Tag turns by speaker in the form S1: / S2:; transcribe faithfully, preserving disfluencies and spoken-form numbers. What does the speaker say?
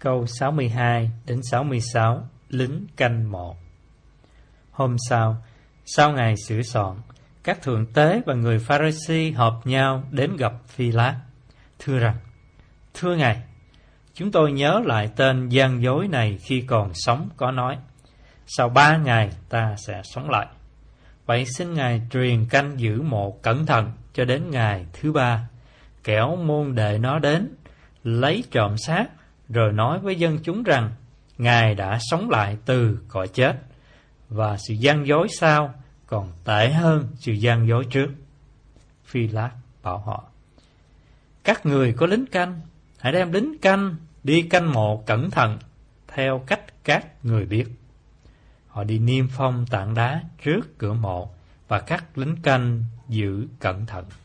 S1: Câu sáu mươi hai đến sáu mươi sáu, lính canh mộ. Hôm sau, sau ngày sửa soạn, các thượng tế và người Pha-ri-si họp nhau đến gặp Phi-lát, thưa rằng: Thưa Ngài, chúng tôi nhớ lại tên gian dối này khi còn sống có nói: Sau ba ngày ta sẽ sống lại. Vậy xin Ngài truyền canh giữ mộ cẩn thận cho đến ngày thứ ba, kẻo môn đệ nó đến, lấy trộm xác, rồi nói với dân chúng rằng Ngài đã sống lại từ cõi chết, và sự gian dối sau còn tệ hơn sự gian dối trước. Phi-lát bảo họ: Các người có lính canh, hãy đem lính canh đi canh mộ cẩn thận, theo cách các người biết. Họ đi niêm phong tảng đá trước cửa mộ, và các lính canh giữ cẩn thận.